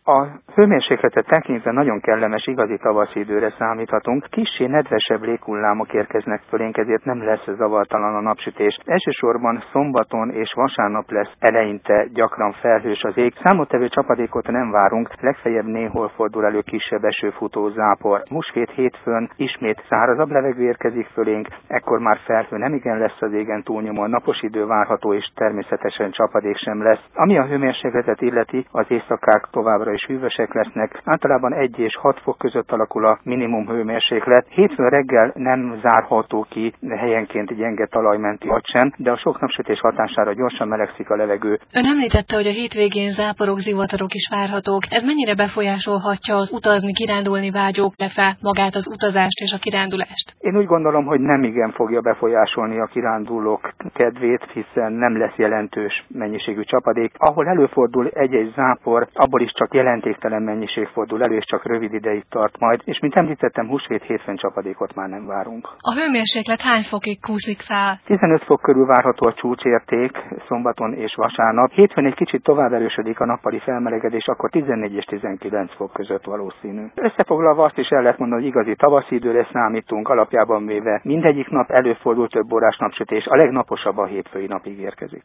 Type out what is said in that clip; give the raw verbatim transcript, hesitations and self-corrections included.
A hőmérsékletet tekintve nagyon kellemes igazi tavaszi időre számíthatunk. Kissé nedvesebb léghullámok érkeznek fölénk, ezért nem lesz zavartalan a napsütés. Elsősorban szombaton és vasárnap lesz eleinte gyakran felhős az ég. Számottevő csapadékot nem várunk, legfeljebb néhol fordul elő kisebb esőfutó zápor. Húsvét hétfőn ismét szárazabb levegő érkezik fölénk, ekkor már felhő nemigen lesz az égen túlnyomóan, napos idő várható és természetesen csapadék sem lesz. Ami a hőmérsékletet illeti, az éjszakák továbbra is hűvösek lesznek, általában egy és hat fok között alakul a minimum hőmérséklet. Hétfőn reggel nem zárható ki helyenként gyenge talajmenti vagy sem, de a sok napsütés hatására gyorsan melegszik a levegő. Ön említette, hogy a hétvégén záporok, zivatarok is várhatók. Ez mennyire befolyásolhatja az utazni, kirándulni vágyók, illetve magát az utazást és a kirándulást? Én úgy gondolom, hogy nem igen fogja befolyásolni a kirándulók kedvét, hiszen nem lesz jelentős mennyiségű csapadék. Ahol előfordul egy-egy zápor, abból is csak jelentéktelen mennyiség fordul elő, és csak rövid ideig tart majd, és mint említettem, húsvét hétfőn csapadékot már nem várunk. A hőmérséklet hány fokig kúszik fel? tizenöt fok körül várható a csúcsérték szombaton és vasárnap. Hétfőn egy kicsit tovább erősödik a nappali felmelegedés, akkor tizennégy és tizenkilenc fok között valószínű. Összefoglalva azt is el lehet mondani, hogy igazi tavaszi időre számítunk, alapjában véve mindegyik nap előfordul több órás napsütés, a legnaposabb a hétfői napig érkezik.